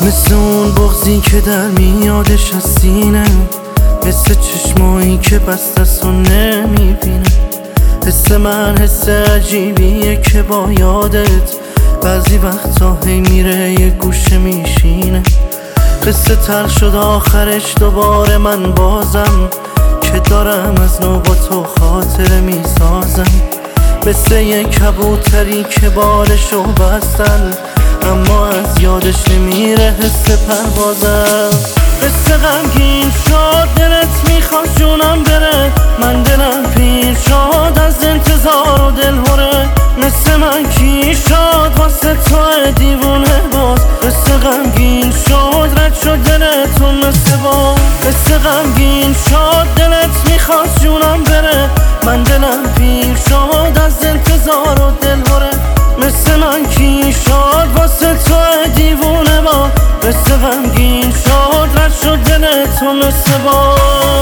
مثل اون بغضی که در میادش از سینه، مثل چشمایی که بستست و نمیبینه. حس من حس عجیبیه که با یادت بعضی وقتا هی میره یه گوشه میشینه. قصه تلخ شد آخرش دوباره من بازم، که دارم از نو با تو خاطره میسازم. مثل یه کبوتری که بالشو بستن، اما از یادش نمیره حس پروازم. قصه غمگین شد دلت میخواد جونم بره، من دلم پیر شد از انتظار و دلهوره. مثل من کی شد واسه تو دیوونه باز، قصه غمگین شد رد شد دلتون مثل باز. قصه غمگین شد دلت میخواد جونم بره، من دلم پیر شد از انتظار و دلهوره. مثل من کی شد واسه تو دیوونه با، قصه غمگین شد رد شد دلتون مثل باز.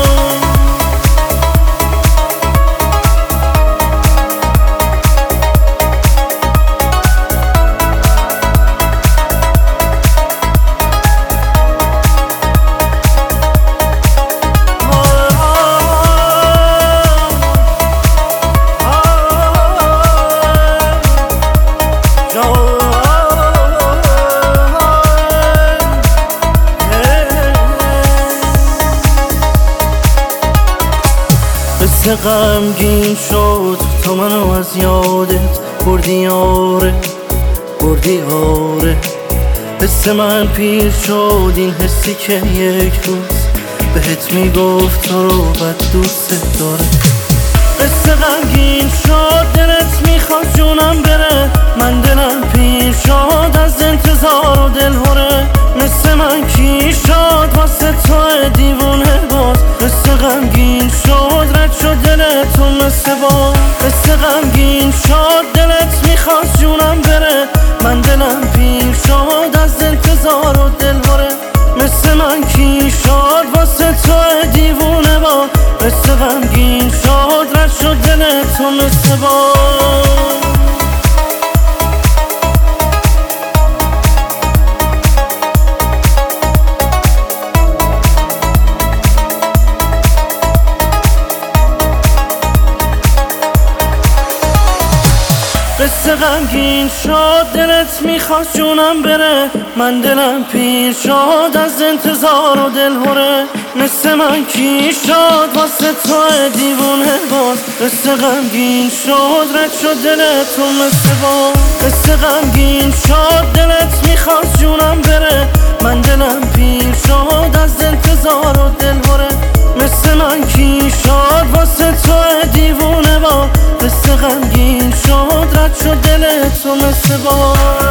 قصه غمگین شد تو منو از یادت بردی آره، بردی آره. حس من پیر شد این حسی که یک روز بهت میگفت تو رو بد دوست داره. قصه غمگین شد دلت میخواد جونم بره، من دلم پیر شد از انتظار و دلهوره. مثل من کی شد واسه تو دیوونه باز، قصه غمگین شد رد شد دلتون مثل باز. قصه غمگین شد دلت میخواد جونم بره، من دلم پیر شد از انتظار و دلهوره. مثل من کی شد واسه تو دیوونه باز، قصه غمگین شد رد شد دلتون مثل باز. قصه غمگین شد دلت میخواست جونم بره، من دلم پیر شد از انتظار و دلهوره. مثل من کی شد واسه تو دیوونه باز، قصه غمگین شد رد شد دلتون مثل باز. قصه غمگین شد دلت میخواست جونم بره، من دلم پیر شد از انتظار و دلهوره. مثل من کی شد واسه تو دیوونه باز، قصه غمگین شد رد شد دلتون مثل باز.